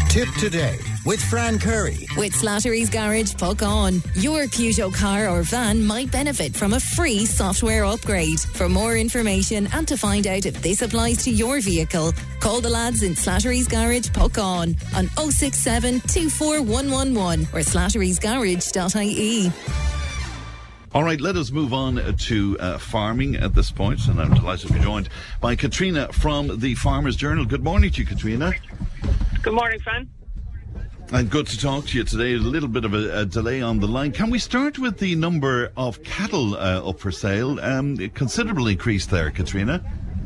Tip today with Fran Curry. With Slattery's Garage, Puck On. Your Peugeot car or van might benefit from a free software upgrade. For more information and to find out if this applies to your vehicle, call the lads in Slattery's Garage, Puck On 067 24111 or slatterysgarage.ie. All right, let us move on to farming at this point, and I'm delighted to be joined by Katrina from the Farmers Journal. Good morning to you, Katrina. Good morning, Fran. And good to talk to you today. A little bit of a delay on the line. Can we start with the number of cattle up for sale? Considerable increase there, Katrina.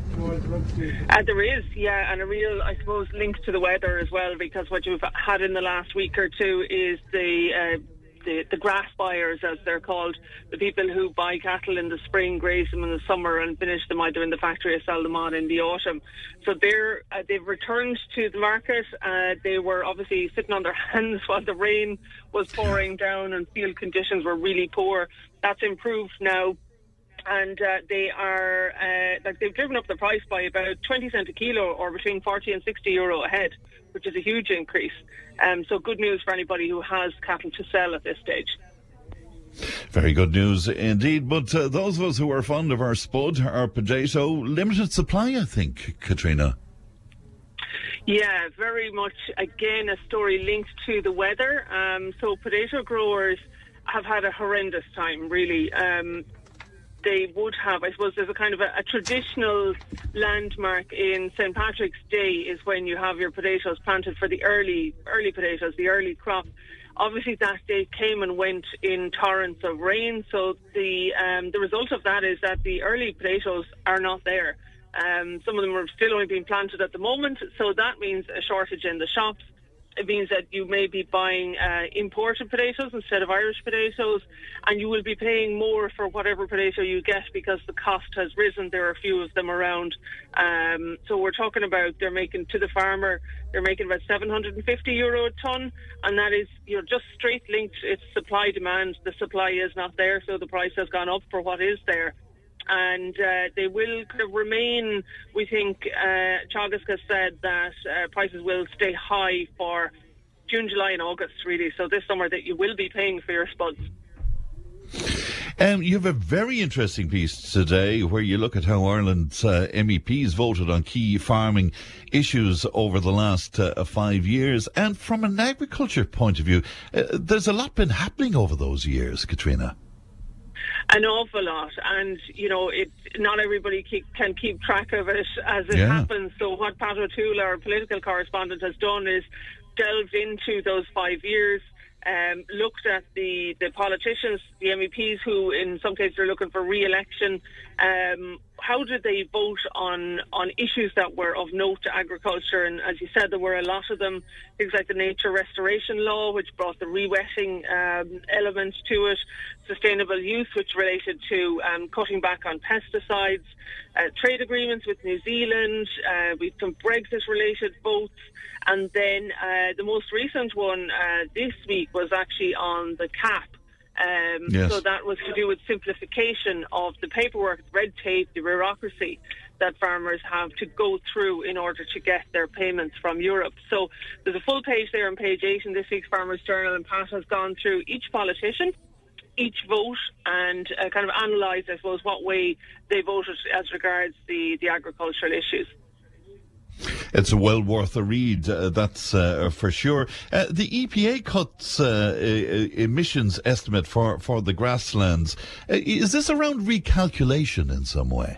There is, yeah, and a real, I suppose, link to the weather as well, because what you've had in the last week or two is the grass buyers, as they're called, the people who buy cattle in the spring, graze them in the summer and finish them either in the factory or sell them on in the autumn. So they've returned to the market. They were obviously sitting on their hands while the rain was pouring down and field conditions were really poor. That's improved now. And they've driven up the price by about 20 cents a kilo, or between 40 and 60 euro a head, which is a huge increase. So good news for anybody who has cattle to sell at this stage. Very good news indeed. But those of us who are fond of our spud, our potato, limited supply, I think, Katrina. Yeah, very much, again, a story linked to the weather. So potato growers have had a horrendous time, really. They would have, I suppose, there's a kind of a traditional landmark in St. Patrick's Day is when you have your potatoes planted for the early potatoes, the early crop. Obviously, that day came and went in torrents of rain, so the result of that is that the early potatoes are not there. Some of them are still only being planted at the moment, so that means a shortage in the shops. It means that you may be buying imported potatoes instead of Irish potatoes, and you will be paying more for whatever potato you get because the cost has risen. There are a few of them around. So we're talking about, they're making to the farmer, they're making about €750 a tonne, and that is, just straight linked. It's supply demand. The supply is not there, so the price has gone up for what is there. And they will kind of remain, we think, Teagasc has said that prices will stay high for June, July and August, really. So this summer that you will be paying for your spuds. You have a very interesting piece today where you look at how Ireland's MEPs voted on key farming issues over the last 5 years. And from an agriculture point of view, there's a lot been happening over those years, Katrina. An awful lot, and not everybody can keep track of it as it happens. So what Pat O'Toole, our political correspondent, has done is delved into those 5 years, looked at the politicians, the MEPs who in some cases are looking for re-election. How did they vote on issues that were of note to agriculture? And as you said, there were a lot of them, things like the nature restoration law, which brought the re-wetting element to it, sustainable use, which related to cutting back on pesticides, trade agreements with New Zealand, we've some Brexit-related votes, and then the most recent one this week was actually on the CAP. So that was to do with simplification of the paperwork, red tape, the bureaucracy that farmers have to go through in order to get their payments from Europe. So there's a full page there on page 8 in this week's Farmers Journal, and Pat has gone through each politician, each vote, and kind of analysed, I suppose, what way they voted as regards the agricultural issues. It's well worth a read, that's for sure. The EPA cuts emissions estimate for the grasslands. Is this around recalculation in some way?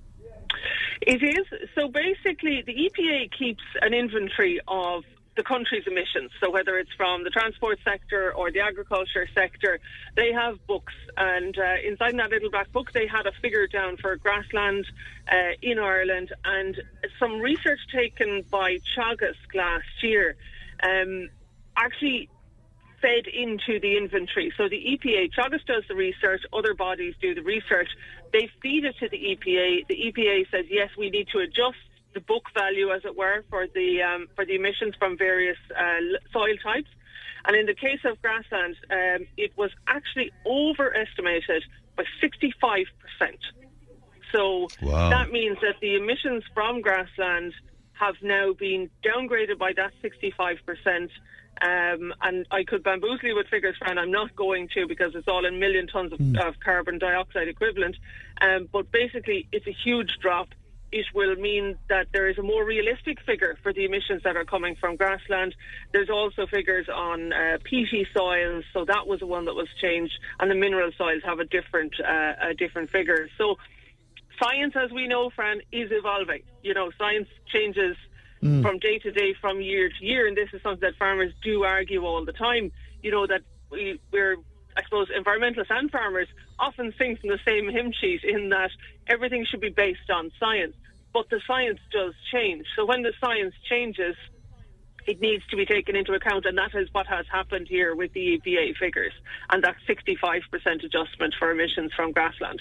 It is. So basically, the EPA keeps an inventory of the country's emissions. So whether it's from the transport sector or the agriculture sector, they have books. And inside that little black book, they had a figure down for grassland in Ireland. And some research taken by Teagasc last year actually fed into the inventory. So the EPA, Teagasc does the research, other bodies do the research. They feed it to the EPA. The EPA says, yes, we need to adjust the book value, as it were, for the emissions from various soil types. And in the case of grassland, it was actually overestimated by 65%. So that means that the emissions from grassland have now been downgraded by that 65%. And I could bamboozle you with figures, Fran. I'm not going to, because it's all in million tons of carbon dioxide equivalent. But basically, it's a huge drop. It will mean that there is a more realistic figure for the emissions that are coming from grassland. There's also figures on peaty soils, so that was the one that was changed, and the mineral soils have a different figure. So science, as we know, Fran, is evolving. Science changes from day to day, from year to year, and this is something that farmers do argue all the time. That we're, I suppose, environmentalists and farmers often sing from the same hymn sheet, in that everything should be based on science. But the science does change. So when the science changes, it needs to be taken into account, and that is what has happened here with the EPA figures and that 65% adjustment for emissions from grassland.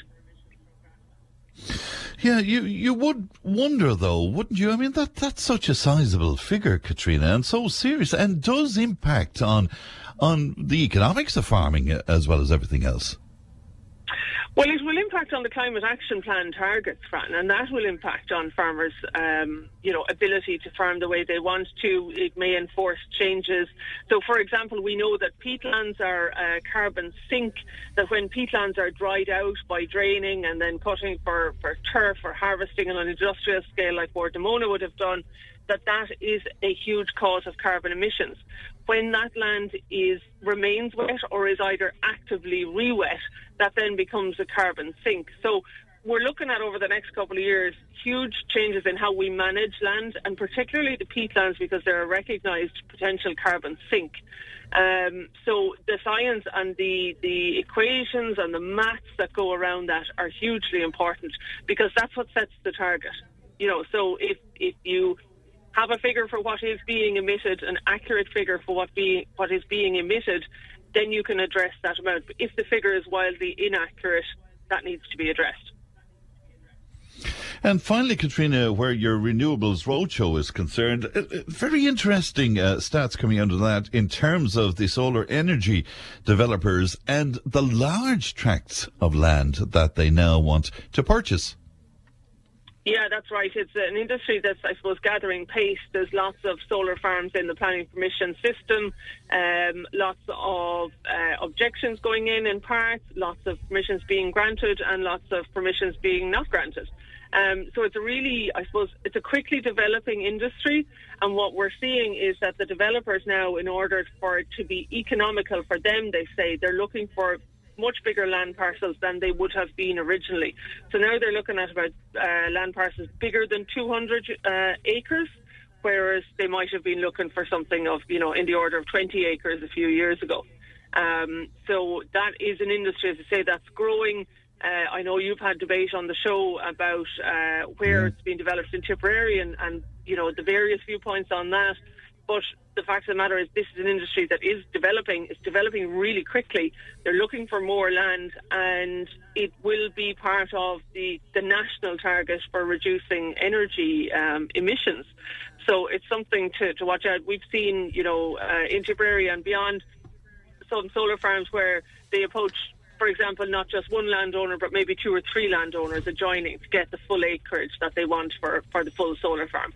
Yeah, you would wonder, though, wouldn't you? I mean, that's such a sizable figure, Katrina, and so serious, and does impact on the economics of farming as well as everything else. Well, it will impact on the Climate Action Plan targets, Fran, and that will impact on farmers' ability to farm the way they want to. It may enforce changes. So, for example, we know that peatlands are carbon sink, that when peatlands are dried out by draining and then cutting for turf or harvesting on an industrial scale like Wardamona would have done, that is a huge cause of carbon emissions. When that land remains wet or is either actively re-wet, that then becomes a carbon sink. So we're looking at, over the next couple of years, huge changes in how we manage land, and particularly the peatlands, because they're a recognised potential carbon sink. So the science and the equations and the maths that go around that are hugely important, because that's what sets the target. So if you have a figure for what is being emitted, an accurate figure for what is being emitted, then you can address that amount. But if the figure is wildly inaccurate, that needs to be addressed. And finally, Katrina, where your Renewables Roadshow is concerned, very interesting stats coming out of that in terms of the solar energy developers and the large tracts of land that they now want to purchase. Yeah, that's right. It's an industry that's, I suppose, gathering pace. There's lots of solar farms in the planning permission system, lots of objections going in parts, lots of permissions being granted and lots of permissions being not granted. So it's it's a quickly developing industry, and what we're seeing is that the developers now, in order for it to be economical for them, they say they're looking for much bigger land parcels than they would have been originally. So now they're looking at about land parcels bigger than 200 acres, whereas they might have been looking for something of, in the order of 20 acres a few years ago. So that is an industry, as I say, that's growing. I know you've had debate on the show about where it's been developed in Tipperary and the various viewpoints on that. But the fact of the matter is, this is an industry that is developing. It's developing really quickly. They're looking for more land, and it will be part of the national target for reducing energy emissions. So it's something to watch out. We've seen, in Tipperary and beyond, some solar farms where they approach, for example, not just one landowner, but maybe 2 or 3 landowners adjoining to get the full acreage that they want for the full solar farm.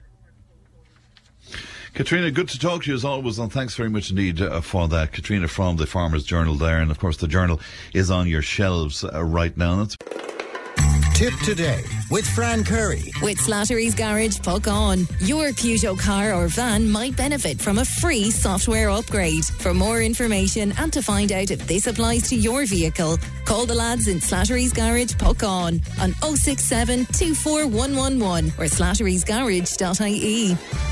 Katrina, good to talk to you as always, and thanks very much indeed for that. Katrina from the Farmers Journal there, and of course the journal is on your shelves right now. Tip Today with Fran Curry. With Slattery's Garage, Puckane. Your Peugeot car or van might benefit from a free software upgrade. For more information and to find out if this applies to your vehicle, call the lads in Slattery's Garage, Puckane on 067 24111 or slatterysgarage.ie.